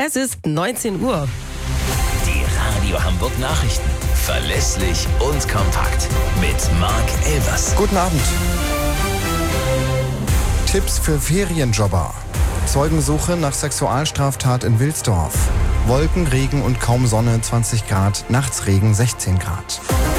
Es ist 19 Uhr. Die Radio Hamburg Nachrichten. Verlässlich und kompakt. Mit Marc Elvers. Guten Abend. Tipps für Ferienjobber. Zeugensuche nach Sexualstraftat in Wilsdorf. Wolken, Regen und kaum Sonne 20 Grad, nachts Regen 16 Grad.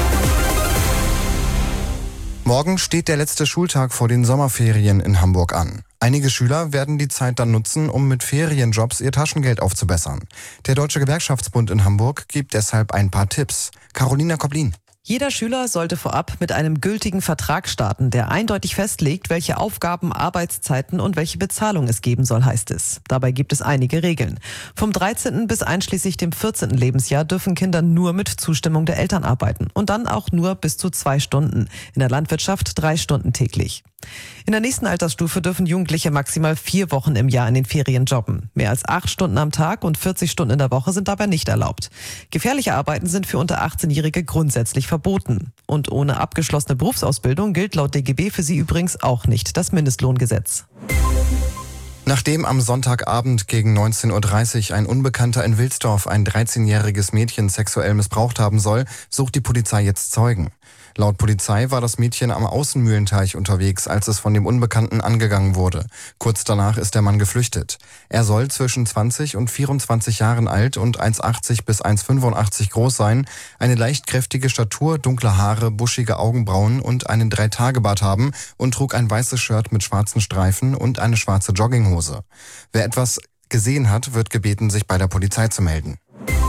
Morgen steht der letzte Schultag vor den Sommerferien in Hamburg an. Einige Schüler werden die Zeit dann nutzen, um mit Ferienjobs ihr Taschengeld aufzubessern. Der Deutsche Gewerkschaftsbund in Hamburg gibt deshalb ein paar Tipps. Carolina Koblin. Jeder Schüler sollte vorab mit einem gültigen Vertrag starten, der eindeutig festlegt, welche Aufgaben, Arbeitszeiten und welche Bezahlung es geben soll, heißt es. Dabei gibt es einige Regeln. Vom 13. bis einschließlich dem 14. Lebensjahr dürfen Kinder nur mit Zustimmung der Eltern arbeiten und dann auch nur bis zu 2 Stunden. In der Landwirtschaft 3 Stunden täglich. In der nächsten Altersstufe dürfen Jugendliche maximal 4 Wochen im Jahr in den Ferien jobben. Mehr als 8 Stunden am Tag und 40 Stunden in der Woche sind dabei nicht erlaubt. Gefährliche Arbeiten sind für unter 18-Jährige grundsätzlich verboten. Und ohne abgeschlossene Berufsausbildung gilt laut DGB für sie übrigens auch nicht das Mindestlohngesetz. Nachdem am Sonntagabend gegen 19.30 Uhr ein Unbekannter in Wilsdorf ein 13-jähriges Mädchen sexuell missbraucht haben soll, sucht die Polizei jetzt Zeugen. Laut Polizei war das Mädchen am Außenmühlenteich unterwegs, als es von dem Unbekannten angegangen wurde. Kurz danach ist der Mann geflüchtet. Er soll zwischen 20 und 24 Jahren alt und 1,80 bis 1,85 groß sein, eine leicht kräftige Statur, dunkle Haare, buschige Augenbrauen und einen 3-Tage-Bart haben und trug ein weißes Shirt mit schwarzen Streifen und eine schwarze Jogginghose. Wer etwas gesehen hat, wird gebeten, sich bei der Polizei zu melden.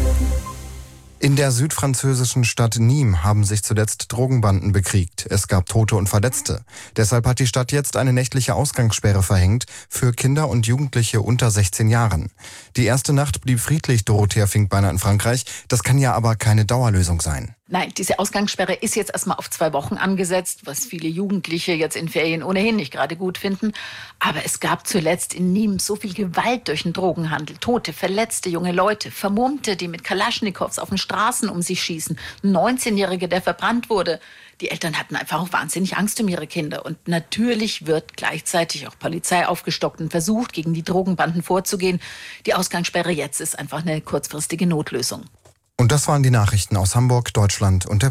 In der südfranzösischen Stadt Nîmes haben sich zuletzt Drogenbanden bekriegt. Es gab Tote und Verletzte. Deshalb hat die Stadt jetzt eine nächtliche Ausgangssperre verhängt für Kinder und Jugendliche unter 16 Jahren. Die erste Nacht blieb friedlich, Dorothea Finkbeiner in Frankreich. Das kann ja aber keine Dauerlösung sein. Nein, diese Ausgangssperre ist jetzt erstmal auf 2 Wochen angesetzt, was viele Jugendliche jetzt in Ferien ohnehin nicht gerade gut finden. Aber es gab zuletzt in Nîmes so viel Gewalt durch den Drogenhandel. Tote, verletzte junge Leute, Vermummte, die mit Kalaschnikows auf den Straßen um sich schießen. Ein 19-Jähriger, der verbrannt wurde. Die Eltern hatten einfach auch wahnsinnig Angst um ihre Kinder. Und natürlich wird gleichzeitig auch Polizei aufgestockt und versucht, gegen die Drogenbanden vorzugehen. Die Ausgangssperre jetzt ist einfach eine kurzfristige Notlösung. Und das waren die Nachrichten aus Hamburg, Deutschland und der